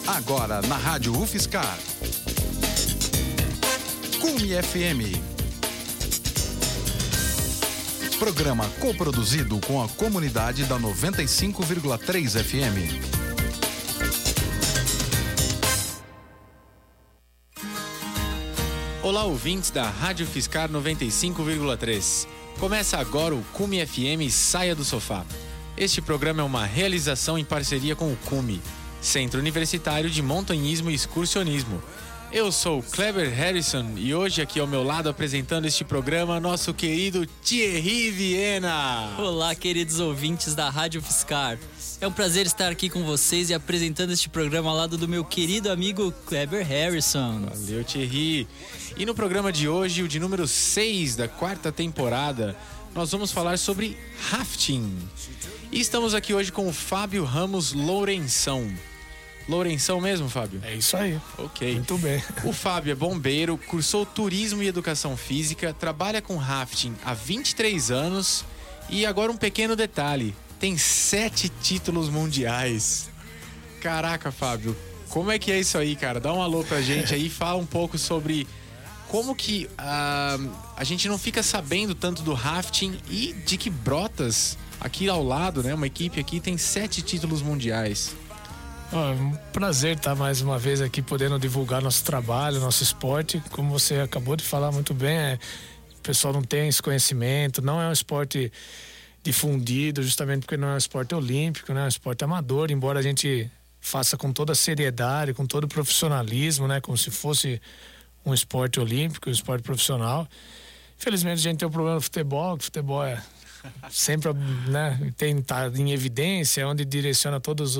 Agora na Rádio UFSCar. Cume FM. Programa coproduzido com a comunidade da 95,3 FM. Olá, ouvintes da Rádio UFSCar 95,3. Começa agora o Cume FM Saia do Sofá. Este programa é uma realização em parceria com o Cume, Centro Universitário de Montanhismo e Excursionismo. Eu sou Kleber Harrison e hoje aqui ao meu lado apresentando este programa, nosso querido Thierry Viena. Olá, queridos ouvintes da Rádio UFSCar. É um prazer estar aqui com vocês e apresentando este programa ao lado do meu querido amigo Kleber Harrison. Valeu, Thierry. E no programa de hoje, o de número 6 da 4ª temporada, nós vamos falar sobre rafting. E estamos aqui hoje com o Fábio Ramos Lourenção. Lourenção mesmo, Fábio? É isso aí. Ok. Muito bem. O Fábio é bombeiro, cursou turismo e educação física, trabalha com rafting há 23 anos e agora um pequeno detalhe, tem 7 títulos mundiais. Caraca, Fábio, como é que é isso aí, cara? Dá um alô pra gente aí, fala um pouco sobre como que a gente não fica sabendo tanto do rafting e de que Brotas, aqui ao lado, né, uma equipe aqui, tem 7 títulos mundiais. Um prazer estar mais uma vez aqui podendo divulgar nosso trabalho, nosso esporte. Como você acabou de falar muito bem, o pessoal não tem esse conhecimento, não é um esporte difundido, justamente porque não é um esporte olímpico, não é um esporte amador, embora a gente faça com toda a seriedade, com todo o profissionalismo, né, como se fosse um esporte olímpico, um esporte profissional. Infelizmente a gente tem um problema no futebol, que o futebol é sempre, né, tá em evidência, onde direciona todos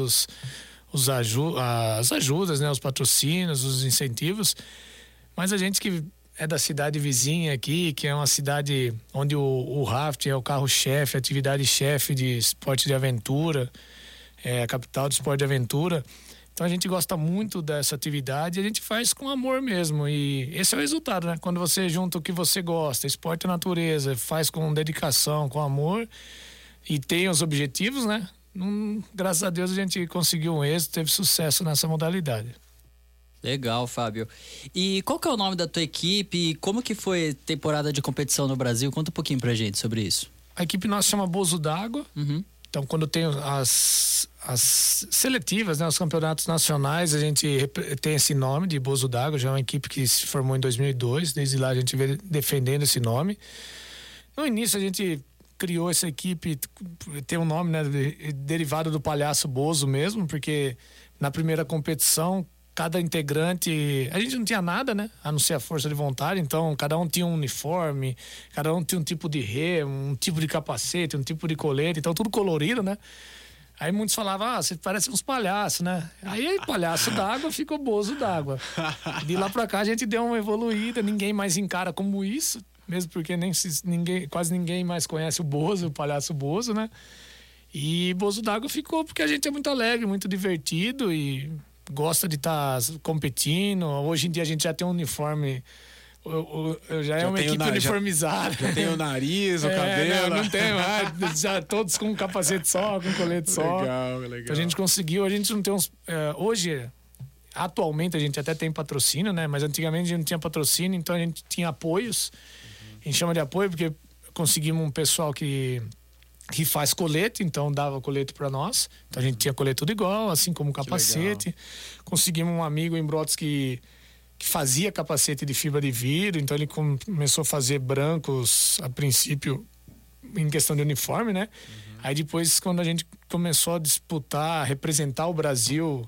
as ajudas, né, os patrocínios, os incentivos, mas a gente que é da cidade vizinha aqui, que é uma cidade onde o rafting é o carro-chefe, a atividade-chefe de esporte de aventura, é a capital do esporte de aventura, então a gente gosta muito dessa atividade e a gente faz com amor mesmo, e esse é o resultado, né? Quando você junta o que você gosta, esporte e natureza, faz com dedicação, com amor e tem os objetivos, né? Graças a Deus a gente conseguiu um êxito, teve sucesso nessa modalidade. Legal, Fábio. E qual que é o nome da tua equipe? Como que foi a temporada de competição no Brasil? Conta um pouquinho pra gente sobre isso. A equipe nossa chama Bozo d'Água. Uhum. Então, quando tem as seletivas, né, os campeonatos nacionais, a gente tem esse nome de Bozo d'Água. Já é uma equipe que se formou em 2002. Desde lá a gente vem defendendo esse nome. No início a gente criou essa equipe, tem um nome, né, derivado do palhaço Bozo mesmo, porque na primeira competição cada integrante, a gente não tinha nada, né, a não ser a força de vontade, então cada um tinha um uniforme, cada um tinha um tipo de ré, um tipo de capacete, um tipo de colete, então tudo colorido, né. Aí muitos falavam, você parece uns palhaços, né? Aí palhaço d'água ficou Bozo d'Água. De lá pra cá a gente deu uma evoluída, ninguém mais encara como isso, mesmo porque quase ninguém mais conhece o Bozo, o palhaço Bozo, né? E Bozo d'Água ficou porque a gente é muito alegre, muito divertido e gosta de estar competindo. Hoje em dia a gente já tem um uniforme, já é uma equipe uniformizada. Já tem o nariz, o cabelo. Não tem mais, já todos com um capacete só, com um colete só. Legal. Então a gente conseguiu, a gente não tem uns... hoje... Atualmente a gente até tem patrocínio, né? Mas antigamente a gente não tinha patrocínio, então a gente tinha apoios. A gente chama de apoio porque conseguimos um pessoal que faz colete, então dava colete para nós. Então a gente tinha colete tudo igual, assim como capacete. Conseguimos um amigo em Brotas que fazia capacete de fibra de vidro, então ele começou a fazer brancos a princípio em questão de uniforme, né? Aí depois, quando a gente começou a disputar, representar o Brasil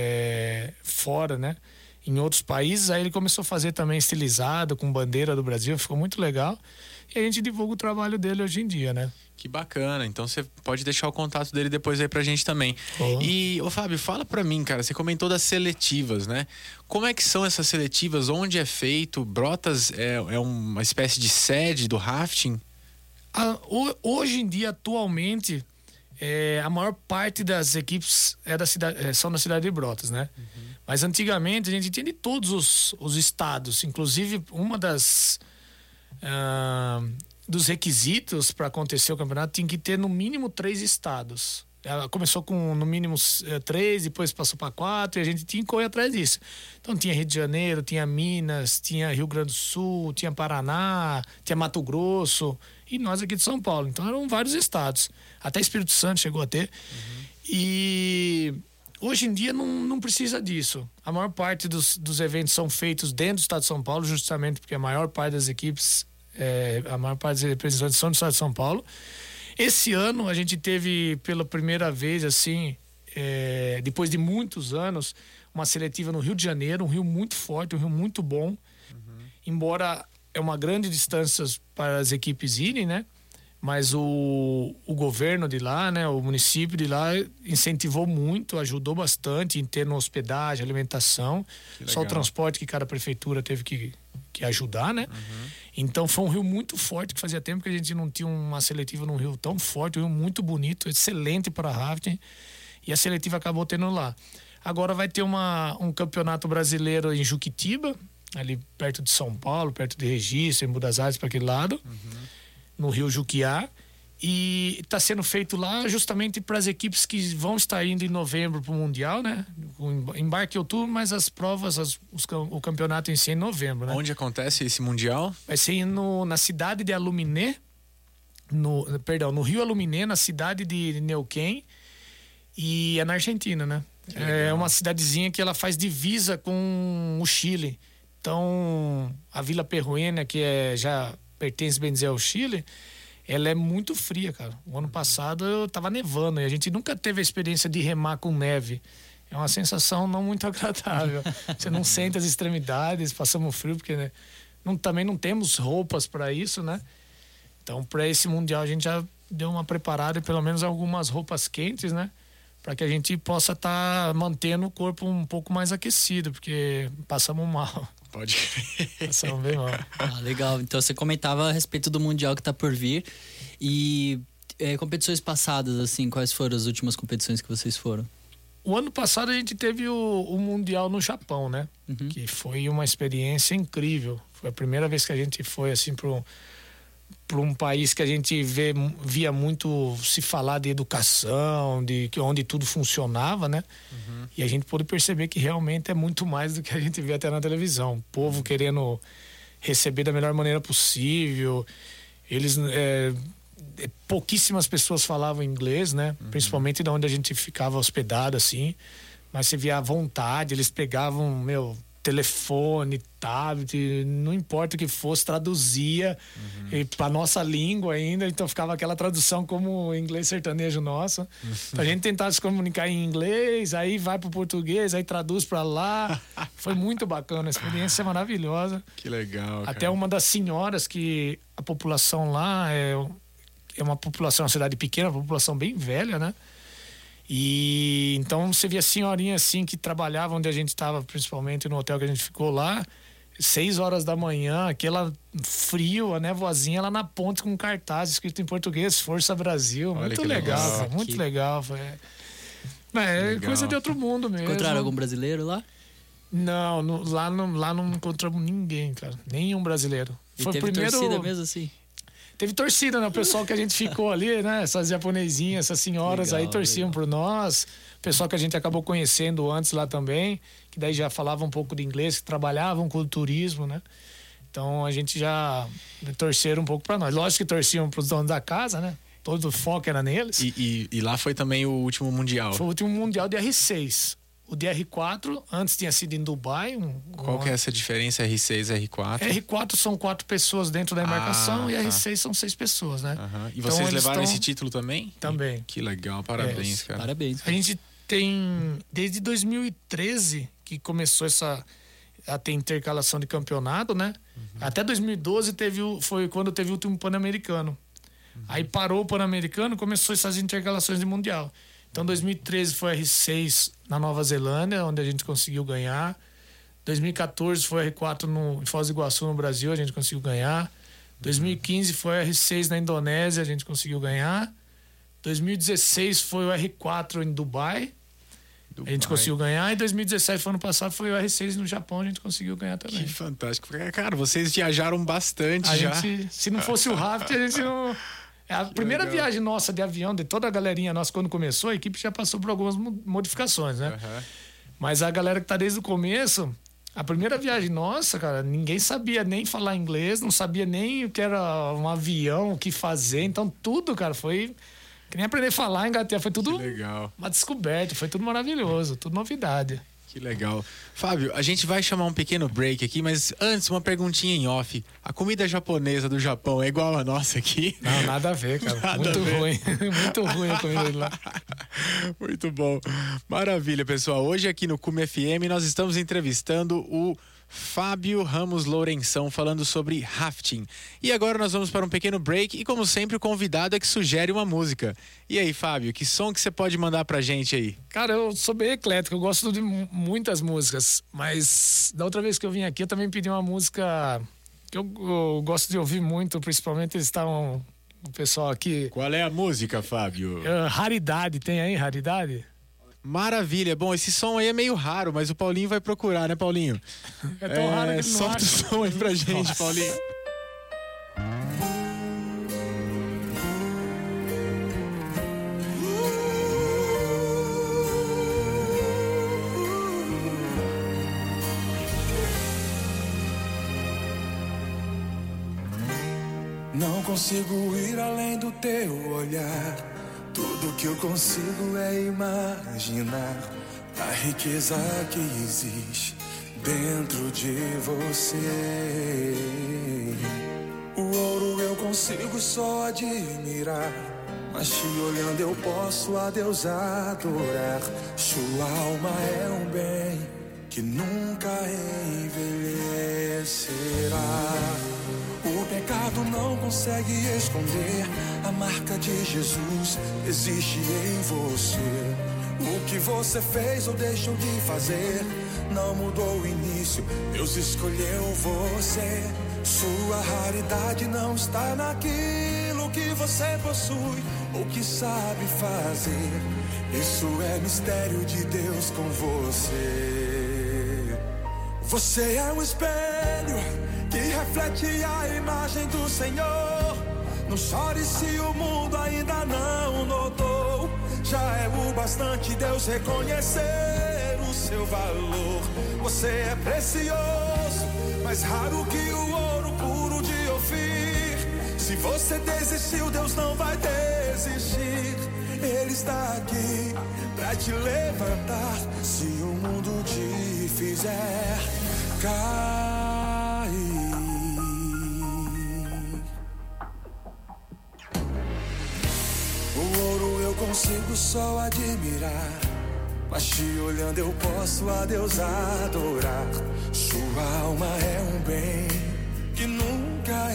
fora, né, em outros países, aí ele começou a fazer também estilizado com bandeira do Brasil, ficou muito legal e a gente divulga o trabalho dele hoje em dia, né? Que bacana, então você pode deixar o contato dele depois aí pra gente também. E, Fábio, fala pra mim, cara, você comentou das seletivas, né? Como é que são essas seletivas? Onde é feito? Brotas é uma espécie de sede do rafting? Hoje em dia, atualmente, a maior parte das equipes são na cidade de Brotas, né? Mas antigamente a gente tinha de todos os estados, inclusive uma dos requisitos para acontecer o campeonato tinha que ter no mínimo 3 estados. Ela começou com no mínimo 3, depois passou para 4 e a gente tinha que correr atrás disso. Então tinha Rio de Janeiro, tinha Minas, tinha Rio Grande do Sul, tinha Paraná, tinha Mato Grosso e nós aqui de São Paulo. Então eram vários estados. Até Espírito Santo chegou a ter. E hoje em dia não precisa disso. A maior parte dos eventos são feitos dentro do estado de São Paulo, justamente porque a maior parte das equipes, a maior parte dos representantes são do estado de São Paulo. Esse ano a gente teve pela primeira vez, assim, depois de muitos anos, uma seletiva no Rio de Janeiro, um rio muito forte, um rio muito bom. Embora é uma grande distância para as equipes irem, né? Mas o governo de lá, né? O município de lá incentivou muito, ajudou bastante em ter hospedagem, alimentação. Só o transporte que cada prefeitura teve que ajudar, né? Então foi um rio muito forte, que fazia tempo que a gente não tinha uma seletiva num rio tão forte, um rio muito bonito, excelente para rafting, e a seletiva acabou tendo lá. Agora vai ter um campeonato brasileiro em Juquitiba, ali perto de São Paulo, perto de Registro, em Buenos Aires, para aquele lado, no rio Juquiá, e está sendo feito lá justamente para as equipes que vão estar indo em novembro para o Mundial, né? O embarque em outubro, mas as provas, o campeonato em si é em novembro, né? Onde acontece esse Mundial? Vai ser na cidade de Aluminé, no Rio Aluminé, na cidade de Neuquén, e é na Argentina, né? É uma cidadezinha que ela faz divisa com o Chile. Então, a Vila Perruena, que já pertence, bem dizer, ao Chile, ela é muito fria, cara. O ano passado eu tava nevando e a gente nunca teve a experiência de remar com neve. É uma sensação não muito agradável. Você não sente as extremidades, passamos frio, porque né, também não temos roupas para isso, né? Então, para esse Mundial, a gente já deu uma preparada e pelo menos algumas roupas quentes, né? Para que a gente possa estar mantendo o corpo um pouco mais aquecido, porque passamos mal. Pode crer. Passamos bem mal. Legal. Então você comentava a respeito do Mundial que tá por vir. E competições passadas, assim, quais foram as últimas competições que vocês foram? O ano passado a gente teve o Mundial no Japão, né? Que foi uma experiência incrível. Foi a primeira vez que a gente foi, assim, para um país que a gente via muito se falar de educação, onde tudo funcionava, né? E a gente pôde perceber que realmente é muito mais do que a gente vê até na televisão. O povo querendo receber da melhor maneira possível. Eles... pouquíssimas pessoas falavam inglês, né? Principalmente de onde a gente ficava hospedado, assim. Mas você via à vontade, eles pegavam, telefone, tablet, não importa o que fosse, traduzia para nossa língua ainda, então ficava aquela tradução como inglês sertanejo nosso. Então a gente tentava se comunicar em inglês, aí vai pro português, aí traduz para lá. Foi muito bacana, a experiência é maravilhosa. Que legal, cara. Até uma das senhoras que a população lá é uma população, uma cidade pequena, uma população bem velha, né? E então você via senhorinha assim que trabalhava onde a gente estava, principalmente no hotel que a gente ficou lá, 6 horas da manhã, aquela frio, a nevoazinha lá na ponte com cartaz escrito em português, Força Brasil. Olha muito que legal, legal. cara, muito legal. É coisa de outro mundo mesmo. Encontraram algum brasileiro lá? Não, lá não encontramos ninguém, cara. Nenhum brasileiro. E foi teve o primeiro... torcida mesmo assim? Teve torcida, né? O pessoal que a gente ficou ali, né? Essas japonesinhas, essas senhoras Legal, aí torciam por nós. O pessoal que a gente acabou conhecendo antes lá também, que daí já falava um pouco de inglês, que trabalhavam com o turismo, né? Então a gente já torceram um pouco para nós. Lógico que torciam para os donos da casa, né? Todo o foco era neles. E lá foi também o último Mundial? Foi o último Mundial de R6. O de R4, antes tinha sido em Dubai. Qual que é essa diferença R6 e R4? R4 são 4 pessoas dentro da embarcação e R6 são 6 pessoas, né? E vocês levaram esse título também? Também. Que legal, parabéns, cara. Parabéns. A gente tem, desde 2013, que começou a ter intercalação de campeonato, né? Até 2012 foi quando teve o último Pan-Americano. Aí parou o Pan-Americano e começou essas intercalações de Mundial. Então, 2013 foi R6 na Nova Zelândia, onde a gente conseguiu ganhar. 2014 foi R4 em Foz do Iguaçu, no Brasil, a gente conseguiu ganhar. 2015 foi R6 na Indonésia, a gente conseguiu ganhar. 2016 foi o R4 em Dubai. A gente conseguiu ganhar. E 2017 foi ano passado, foi o R6 no Japão, a gente conseguiu ganhar também. Que fantástico. Cara, vocês viajaram bastante já. Se não fosse o raft, a gente É a primeira viagem nossa de avião, de toda a galerinha nossa, quando começou, a equipe já passou por algumas modificações, né? Mas a galera que tá desde o começo, a primeira viagem nossa, cara, ninguém sabia nem falar inglês, não sabia nem o que era um avião, o que fazer. Então tudo, cara, foi... Que nem aprender a falar, engatear, foi tudo uma descoberta, foi tudo maravilhoso, tudo novidade. Que legal. Fábio, a gente vai chamar um pequeno break aqui, mas antes uma perguntinha em off. A comida japonesa do Japão é igual a nossa aqui? Não, nada a ver, cara. Muito ruim. Muito ruim a comida de lá. Muito bom. Maravilha, pessoal. Hoje aqui no Cume FM nós estamos entrevistando o Fábio Ramos Lourenção, falando sobre rafting. E agora nós vamos para um pequeno break e, como sempre, o convidado é que sugere uma música. E aí, Fábio, que som que você pode mandar pra gente aí? Cara, eu sou bem eclético, eu gosto de muitas músicas, mas da outra vez que eu vim aqui eu também pedi uma música que eu gosto de ouvir muito, principalmente eles estavam, o pessoal aqui... Qual é a música, Fábio? Raridade, tem aí Raridade? Maravilha. Bom, esse som aí é meio raro, mas o Paulinho vai procurar, né, Paulinho? É tão raro que ele não solta acha. o som aí pra gente, Nossa. Paulinho. Não consigo ir além do teu olhar. Tudo que eu consigo é imaginar a riqueza que existe dentro de você. O ouro eu consigo só admirar, mas te olhando eu posso a Deus adorar. Sua alma é um bem que nunca envelhecerá. O pecado não consegue esconder a marca de Jesus, existe em você. O que você fez ou deixou de fazer não mudou o início, Deus escolheu você. Sua raridade não está naquilo que você possui ou que sabe fazer. Isso é mistério de Deus com você. Você é um espelho que reflete a imagem do Senhor. Não chore se o mundo ainda não notou. Já é o bastante Deus reconhecer o seu valor. Você é precioso, mais raro que o ouro puro de Ofir. Se você desistiu, Deus não vai desistir. Ele está aqui pra te levantar. Se o mundo te fizer cair. O ouro eu consigo só admirar, mas te olhando eu posso a Deus adorar. Sua alma é um bem que nunca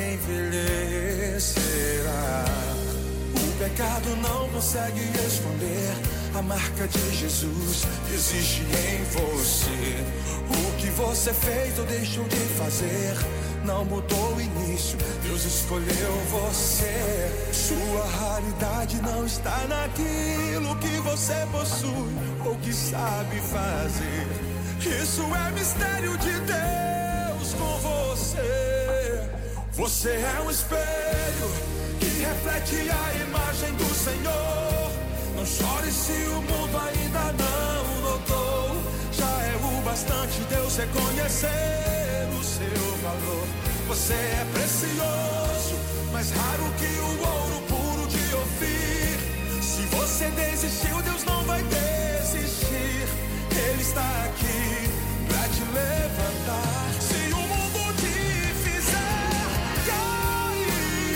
envelhecerá. O pecado não consegue esconder a marca de Jesus, existe em você. O que você fez ou deixou de fazer não mudou o início, Deus escolheu você. Sua raridade não está naquilo que você possui ou que sabe fazer. Isso é mistério de Deus com você. Você é um espelho que reflete a imagem do Senhor. Não chore se o mundo ainda não notou. Já é o bastante Deus reconhecer o seu valor. Você é precioso, mais raro que o ouro puro de Ofir. Se você desistiu, Deus não vai desistir. Ele está aqui pra te levantar. Se o mundo te fizer cair.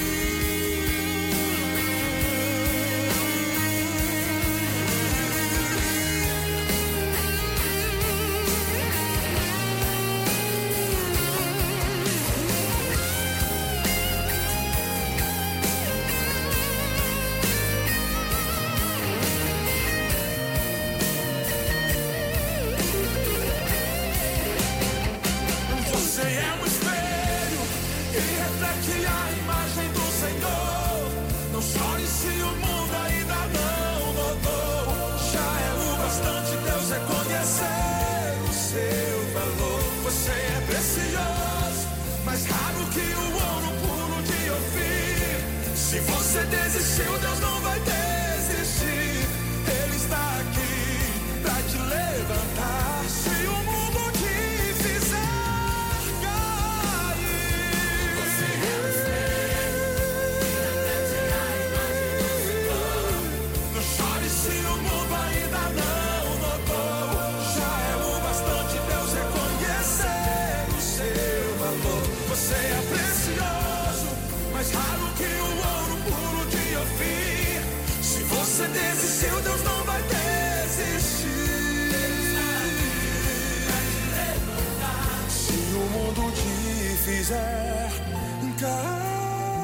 Você é um espelho que reflete a imagem do Senhor. Não chore se o mundo ainda não notou. Já é o bastante Deus reconhecer o seu valor. Você é precioso, mais raro que o ouro puro de Ofir. Se Se você desistiu, Deus não vai desistir. Ele está aqui pra te levantar. Se o mundo te fizer cair, você é o não chore se o mundo ainda não notou. Já é o bastante Deus reconhecer o seu valor. Você é precioso, mais raro que o ouro puro de Ofir. Se você desistiu, Deus não vai desistir. Se o mundo te fizer cair.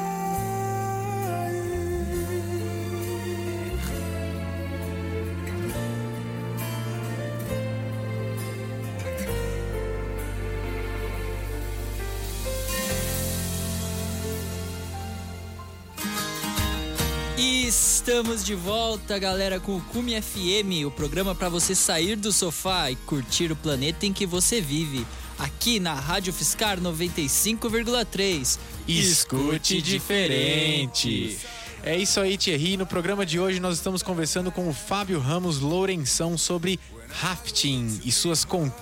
E estamos de volta, galera, com o Cume FM, o programa para você sair do sofá e curtir o planeta em que você vive. Aqui na Rádio Fiscar 95,3. Escute diferente. É isso aí, Thierry. No programa de hoje nós estamos conversando com o Fábio Ramos Lourenção sobre rafting e suas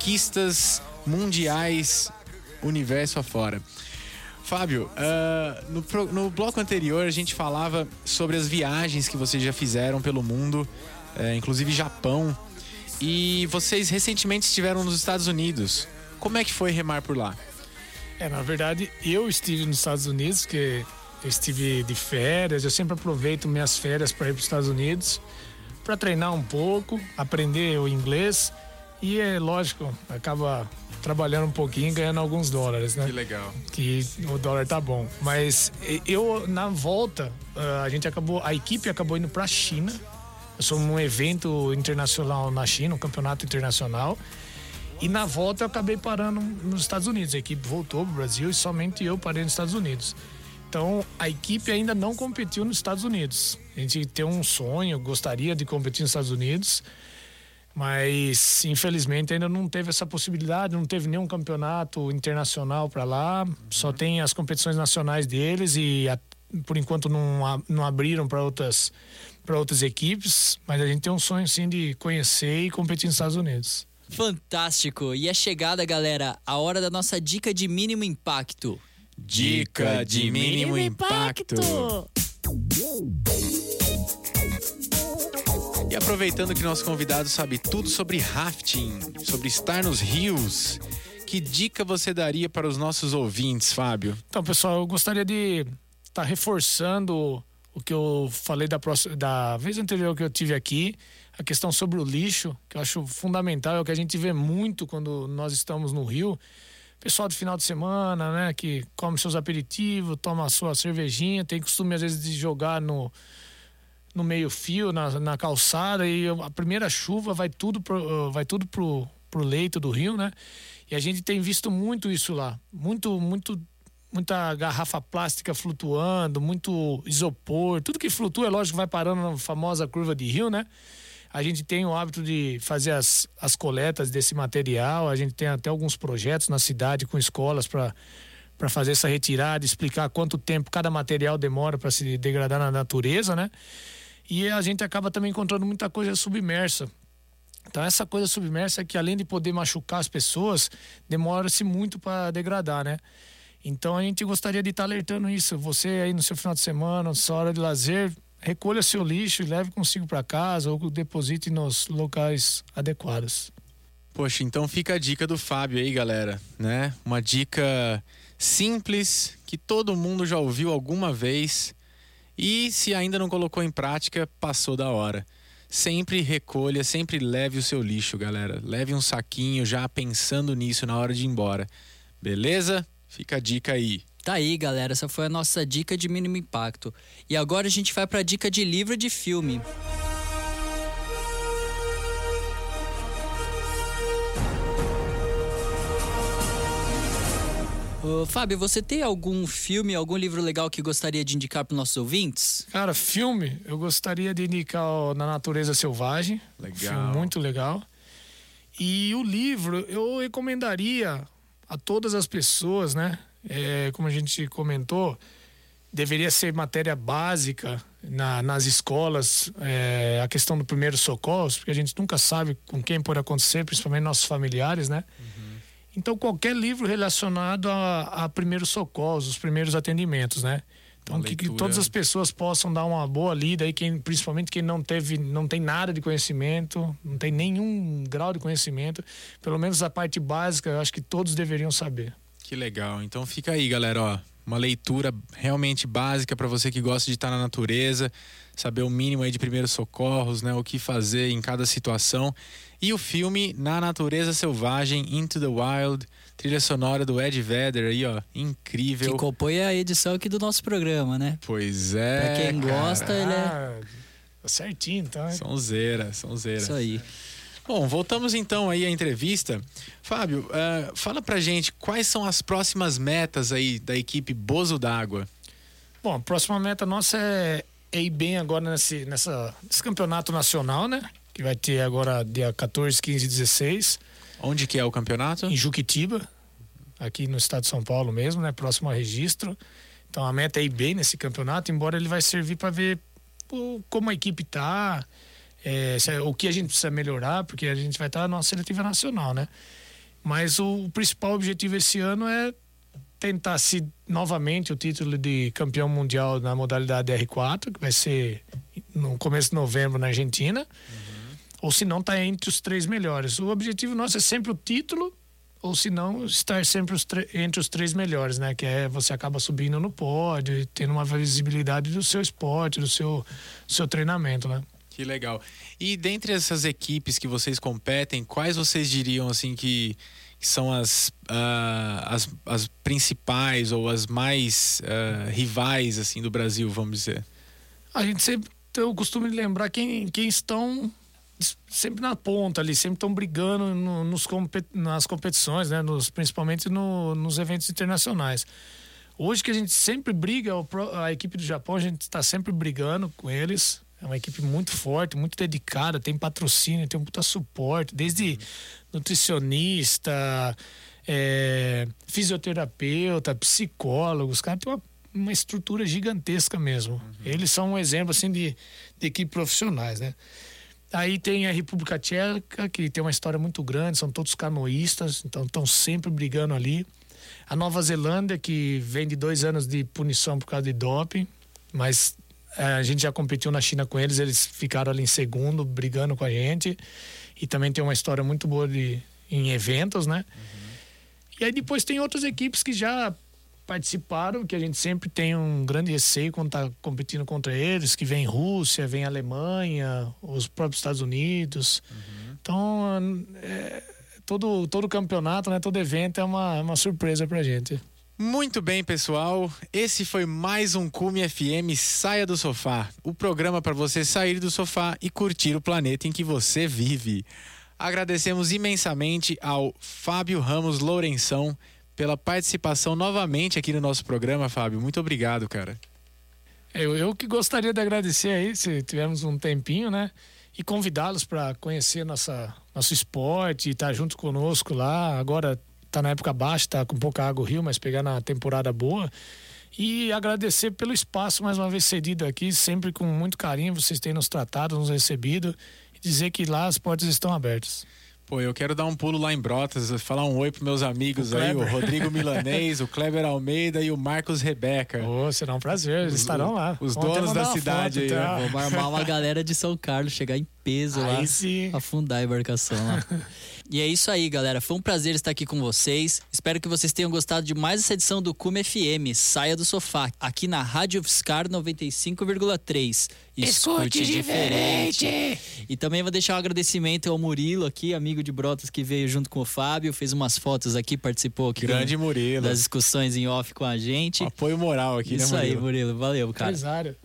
conquistas mundiais universo afora. Fábio, no bloco anterior a gente falava sobre as viagens que vocês já fizeram pelo mundo, inclusive Japão, e vocês recentemente estiveram nos Estados Unidos. Como é que foi remar por lá? Na verdade, eu estive nos Estados Unidos, porque eu estive de férias, eu sempre aproveito minhas férias para ir para os Estados Unidos, para treinar um pouco, aprender o inglês e, lógico, acaba trabalhando um pouquinho e ganhando alguns dólares, né? Que legal. Que o dólar tá bom. Mas eu, na volta, a equipe acabou indo pra China. Eu sou num evento internacional na China, um campeonato internacional. E na volta eu acabei parando nos Estados Unidos. A equipe voltou pro Brasil e somente eu parei nos Estados Unidos. Então, a equipe ainda não competiu nos Estados Unidos. A gente tem um sonho, gostaria de competir nos Estados Unidos, mas infelizmente ainda não teve essa possibilidade, não teve nenhum campeonato internacional para lá, só tem as competições nacionais deles e por enquanto não abriram para outras equipes, mas a gente tem um sonho sim de conhecer e competir nos Estados Unidos. Fantástico! E é chegada, galera, a hora da nossa dica de mínimo impacto. Dica de mínimo impacto. E aproveitando que nosso convidado sabe tudo sobre rafting, sobre estar nos rios, que dica você daria para os nossos ouvintes, Fábio? Então, pessoal, eu gostaria de estar reforçando o que eu falei da vez anterior que eu tive aqui, a questão sobre o lixo, que eu acho fundamental, é o que a gente vê muito quando nós estamos no rio. Pessoal de final de semana, né, que come seus aperitivos, toma a sua cervejinha, tem costume às vezes de jogar no meio fio, na calçada, e a primeira chuva vai tudo pro leito do rio, né? E a gente tem visto muito isso lá, muita garrafa plástica flutuando, muito isopor, tudo que flutua, é lógico, vai parando na famosa curva de rio, né? A gente tem o hábito de fazer as coletas desse material, a gente tem até alguns projetos na cidade com escolas para fazer essa retirada, explicar quanto tempo cada material demora para se degradar na natureza, né? E a gente acaba também encontrando muita coisa submersa. Então essa coisa submersa é que, além de poder machucar as pessoas, demora-se muito para degradar, né? Então a gente gostaria de estar alertando isso. Você aí no seu final de semana, na sua hora de lazer, recolha seu lixo e leve consigo para casa ou deposite nos locais adequados. Poxa, então fica a dica do Fábio aí, galera, né? Uma dica simples que todo mundo já ouviu alguma vez e, se ainda não colocou em prática, passou da hora. Sempre recolha, sempre leve o seu lixo, galera. Leve um saquinho já pensando nisso na hora de ir embora. Beleza? Fica a dica aí. Tá aí, galera, essa foi a nossa dica de mínimo impacto. E agora a gente vai pra dica de livro e de filme. Fábio, você tem algum filme, algum livro legal que gostaria de indicar para nossos ouvintes? Cara, filme, eu gostaria de indicar Na Natureza Selvagem. Legal. Filme muito legal. E o livro, eu recomendaria a todas as pessoas, né? Como a gente comentou, deveria ser matéria básica nas escolas, a questão do primeiro socorros, porque a gente nunca sabe com quem pode acontecer, principalmente nossos familiares, né? Então, qualquer livro relacionado a primeiros socorros, os primeiros atendimentos, né? Então, que todas as pessoas possam dar uma boa lida aí, principalmente quem não tem nada de conhecimento, não tem nenhum grau de conhecimento, pelo menos a parte básica, eu acho que todos deveriam saber. Que legal. Então fica aí, galera, ó, uma leitura realmente básica para você que gosta de estar na natureza, saber o mínimo aí de primeiros socorros, né, o que fazer em cada situação. E o filme Na Natureza Selvagem, Into the Wild, trilha sonora do Ed Vedder aí, ó, incrível. Que compõe a edição aqui do nosso programa, né? Pois é. Pra quem gosta, ele certinho, então. Sonzeira. Isso aí. Bom, voltamos então aí à entrevista. Fábio, fala pra gente quais são as próximas metas aí da equipe Bozo d'Água. Bom, a próxima meta nossa é ir bem agora nesse campeonato nacional, né? Que vai ter agora dia 14, 15 e 16. Onde que é o campeonato? Em Juquitiba, aqui no estado de São Paulo mesmo, né? Próximo a registro. Então a meta é ir bem nesse campeonato, embora ele vai servir para ver como a equipe tá, o que a gente precisa melhorar, porque a gente vai estar na nossa seletiva nacional, né? Mas o principal objetivo esse ano é tentar novamente o título de campeão mundial na modalidade R4, que vai ser no começo de novembro na Argentina. Ou se não, tá entre os 3 melhores. O objetivo nosso é sempre o título, ou se não, estar sempre entre os 3 melhores, né? Que você acaba subindo no pódio, tendo uma visibilidade do seu esporte, do seu treinamento, né? Que legal. E dentre essas equipes que vocês competem, quais vocês diriam assim que são as principais ou as mais rivais assim do Brasil, vamos dizer? A gente sempre tem o costume de lembrar quem estão sempre na ponta ali, sempre estão brigando nas competições, né? Principalmente nos eventos internacionais. Hoje que a gente sempre briga, a equipe do Japão, a gente está sempre brigando com eles. É uma equipe muito forte, muito dedicada, tem patrocínio, tem um puta suporte, desde nutricionista, fisioterapeuta, psicólogos, os caras têm uma estrutura gigantesca mesmo. Eles são um exemplo assim de equipe profissionais, né? Aí tem a República Tcheca, que tem uma história muito grande, são todos canoístas, então estão sempre brigando ali. A Nova Zelândia, que vem de 2 anos de punição por causa de doping, mas a gente já competiu na China com eles ficaram ali em segundo, brigando com a gente. E também tem uma história muito boa em eventos, né? E aí depois tem outras equipes que já participaram, que a gente sempre tem um grande receio quando tá competindo contra eles, que vem Rússia, vem Alemanha, os próprios Estados Unidos. Então, todo campeonato, né, todo evento é uma surpresa pra gente. Muito bem, pessoal. Esse foi mais um Cume FM Saia do Sofá, o programa para você sair do sofá e curtir o planeta em que você vive. Agradecemos imensamente ao Fábio Ramos Lourenção pela participação novamente aqui no nosso programa, Fábio. Muito obrigado, cara. Eu que gostaria de agradecer aí, se tivermos um tempinho, né? E convidá-los para conhecer nosso esporte e estar junto conosco lá. Agora tá na época baixa, tá com pouca água o rio, mas pegar na temporada boa. E agradecer pelo espaço mais uma vez cedido aqui, sempre com muito carinho, vocês têm nos tratado, nos recebido. E dizer que lá as portas estão abertas. Pô, eu quero dar um pulo lá em Brotas, falar um oi pros meus amigos aí, o Rodrigo Milanês, o Kleber Almeida e o Marcos Rebeca. Será um prazer, eles estarão lá. Os donos da cidade aí. Tá? Vamos armar uma galera de São Carlos, chegar em peso aí lá, sim. Afundar a embarcação lá. E é isso aí, galera. Foi um prazer estar aqui com vocês. Espero que vocês tenham gostado de mais essa edição do Cume FM, Saia do Sofá, aqui na Rádio UFSCar 95,3. Escute diferente! E também vou deixar um agradecimento ao Murilo aqui, amigo de Brotas, que veio junto com o Fábio, fez umas fotos aqui, participou aqui Grande Murilo. Das discussões em off com a gente. Apoio moral aqui, isso, né, Murilo? Isso aí, Murilo. Valeu, cara. Empresário.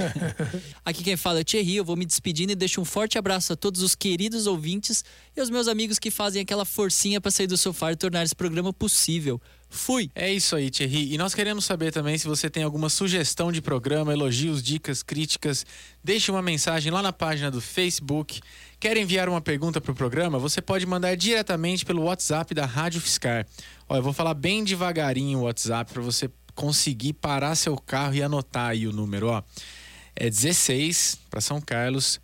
Aqui quem fala é o Thierry, eu vou me despedindo e deixo um forte abraço a todos os queridos ouvintes e aos meus amigos que fazem aquela forcinha para sair do sofá e tornar esse programa possível. Fui! É isso aí, Thierry. E nós queremos saber também se você tem alguma sugestão de programa, elogios, dicas, críticas. Deixe uma mensagem lá na página do Facebook. Quer enviar uma pergunta para o programa? Você pode mandar diretamente pelo WhatsApp da Rádio UFSCar. Eu vou falar bem devagarinho o WhatsApp para você conseguir parar seu carro e anotar aí o número, ó. É 16 para São Carlos,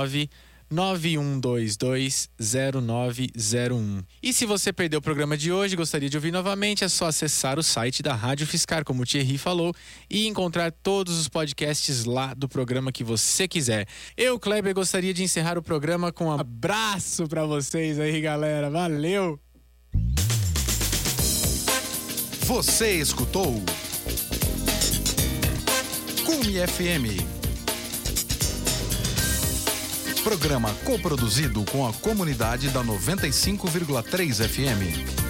991220901. E se você perdeu o programa de hoje e gostaria de ouvir novamente, é só acessar o site da Rádio Fiscar, como o Thierry falou, e encontrar todos os podcasts lá do programa que você quiser. Eu, Kleber, gostaria de encerrar o programa com um abraço para vocês aí, galera. Valeu! Você escutou Cume FM. Programa coproduzido com a comunidade da 95,3 FM.